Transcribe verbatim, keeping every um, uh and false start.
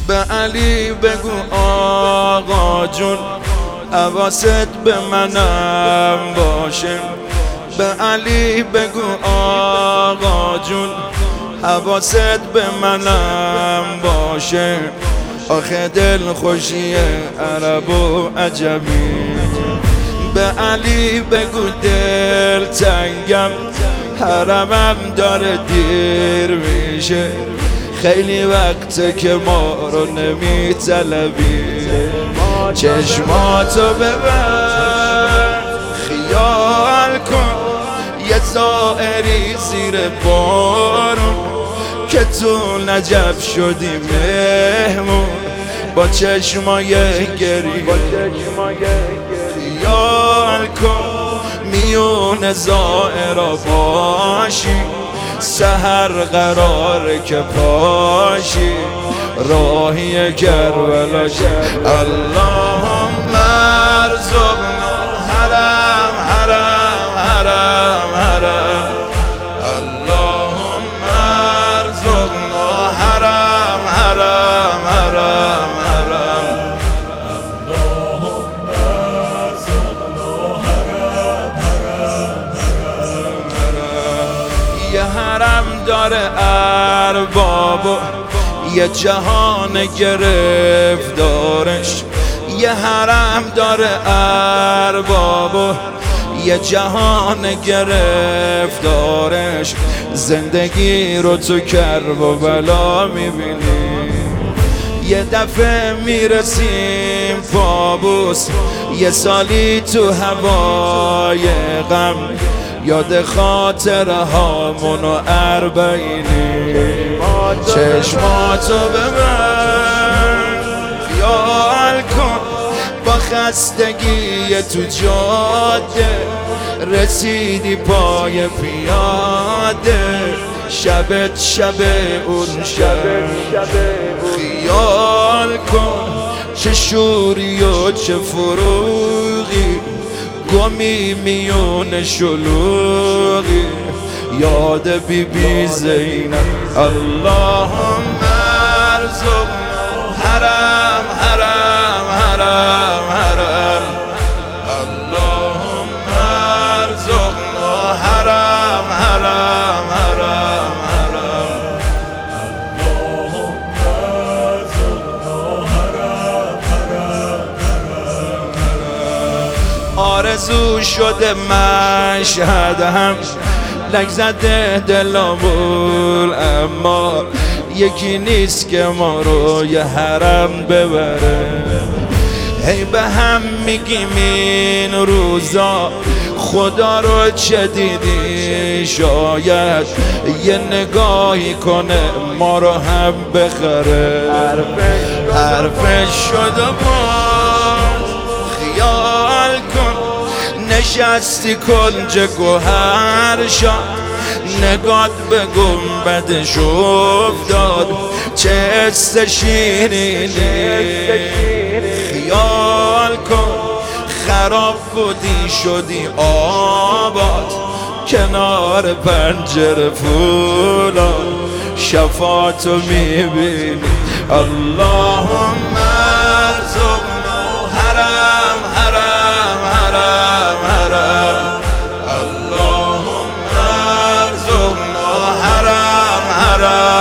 به علی بگو آقا جون حواست به منم باشه. به علی بگو آقا جون حواست به منم باشه. آخه دل خوشی عرب و عجمی. به علی بگو دل تنگم حرمم داره دیر میشه. خیلی وقته که ما رو نمی طلبی. چشماتو ببر خیال کن یه زائری زیر بارون که تو نجف شدی مهمون با چشمای گری. خیال کن میون زائرا باشی سحر قراره که پاشی راهی کربلا شد. اللهم ارزقنا حرم حرم حرم حرم. اللهم ارزقنا حرم حرم حرم حرم. اللهم ارزقنا حرم حرم حرم. یه حرم داره ارباب یه جهان گرفتارش. یه حرم داره ارباب یه جهان گرفتارش. زندگی رو تو کرب و بلا میبینی. یه دفعه میرسیم پابوس یه سالی تو هوای غم. یاد خاطره هامون و اربعینی. چشماتو ببر خیال کن با خستگی تو جاده رسیدی پای پیاده. شبت شب اون شب خیال کن چه شوری و چه فروغی گمی میون شلوغی. یاد بی بی زینب. اللهم ارزقنا حرم حرم حرم حرم. اللهم ارزقنا حرم حرم حرم حرم. اللهم ارزقنا حرم حرم حرم. آرزو شده مشهد هم لک زده دلامون اما یکی نیست که ما رو یه حرم ببره. هی به هم میگیم این روزا خدا رو چه دیدی شاید یه نگاهی کنه ما رو هم بخره. حرفش شده باز خیال کن نشستی کنج گوهر شد. نگات به گنبدش افتاد چه حس شیرینی. خیال کن خراب بودی شدی آباد کنار پنجره فولاد. شفاعتو میبینی. اللهم ارزقنا حرم حرم حرم حرم. اللهم ارزقنا حرم حرم